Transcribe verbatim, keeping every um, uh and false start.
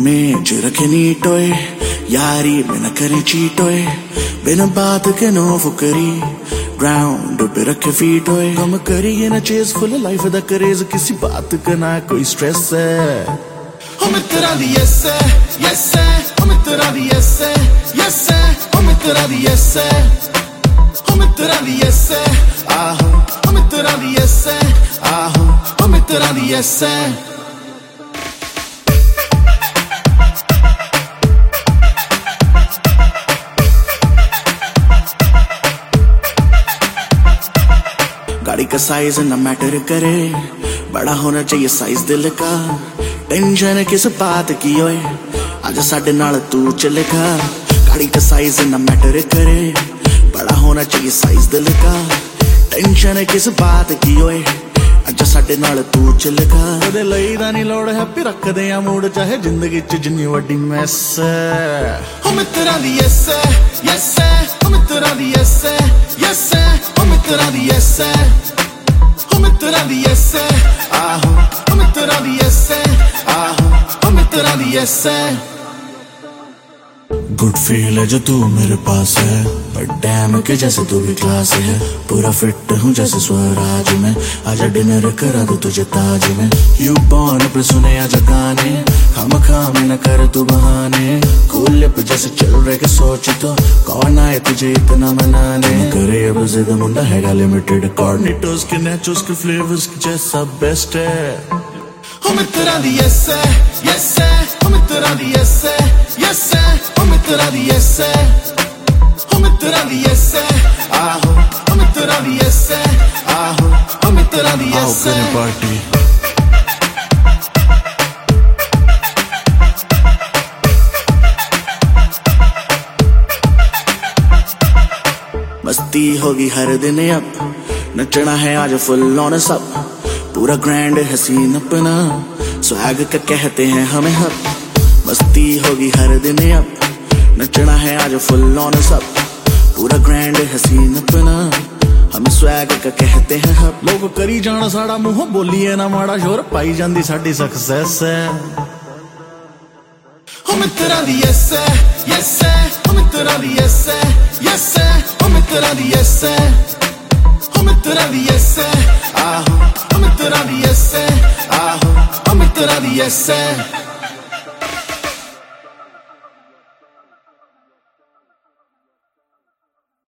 में च रखे नीट ओए यारी बिना करे चीट ओए बिना बात के नो फुकरी ग्राउंड पे रखे फीट ओए हम करिए ना चेस फुल लाइफ दा करेज किसी बात का ना कोई स्ट्रेस है हम तेरा दी यस है यस है हम तेरा दी यस है यस है हम तेरा दी यस है हम तेरा दी यस है आहो हम तेरा दी यस है आहो हम तेरा दी यस है गाड़ी का साइज ना मैटर करे बड़ा होना चाहिए साइज दिल का टेंशन किस बात की ओए आज साडे नाल तू चलेगा गाड़ी का साइज ना मैटर करे बड़ा होना चाहिए साइज दिल का टेंशन किस बात की ओए आज साडे नाल तू चलेगा कदे लई दा नहीं लोड़ हैप्पी रखदे आ मूड चाहे जिंदगी च जिन्नी वड्डी मैस हम तेरा दी यस है यस है हम तेरा दी यस है यस है हम तेरा दी यस है हम तेरा दी यस है आहो हम तेरा दी यस है आहो हम तेरा दी यस है गुड फील है जो तू मेरे पास है बट डैम के जैसे तू भी क्लास है पूरा फिट हूँ जैसे स्वराज में आजा डिनर करा दो तुझे ताज में यू बॉर्न पे सुने आजा गाने हम खामे न कर तू बहाने कूल लिप जैसे चल रहे के सोच तो कौन आए तुझे इतना मनाने करे अब जिद मुंडा हैगा लिमिटेड कॉर्निटोस के नेचोस के फ्लेवर्स के जैसा बेस्ट है हम तेरा दी यस है यस है हम तेरा दी यस है यस है हम तेरा दी यस है हम तेरा दी यस है आहो हम तेरा दी यस है आहो हम तेरा दी यस है पार्टी मस्ती होगी हर दिन अब नचना है आज फुल ऑन सब पूरा ग्रैंड हसीन अपना स्वैग का कहते हैं हमें हब मस्ती होगी हर दिन अब नचना है आज फुल ऑन सब पूरा ग्रैंड हसीन अपना हमें स्वैग का कहते हैं हब लोग करी जाना साड़ा मुंह बोलिए ना माड़ा शोर पाई जांदी साडी सक्सेस है हम तेरा दी यस है यस है हम तेरा दी यस है यस है हम तेरा दी यस है हम तेरा दी यस है आहो हम तेरा दी यस है आहो हम तेरा दी यस है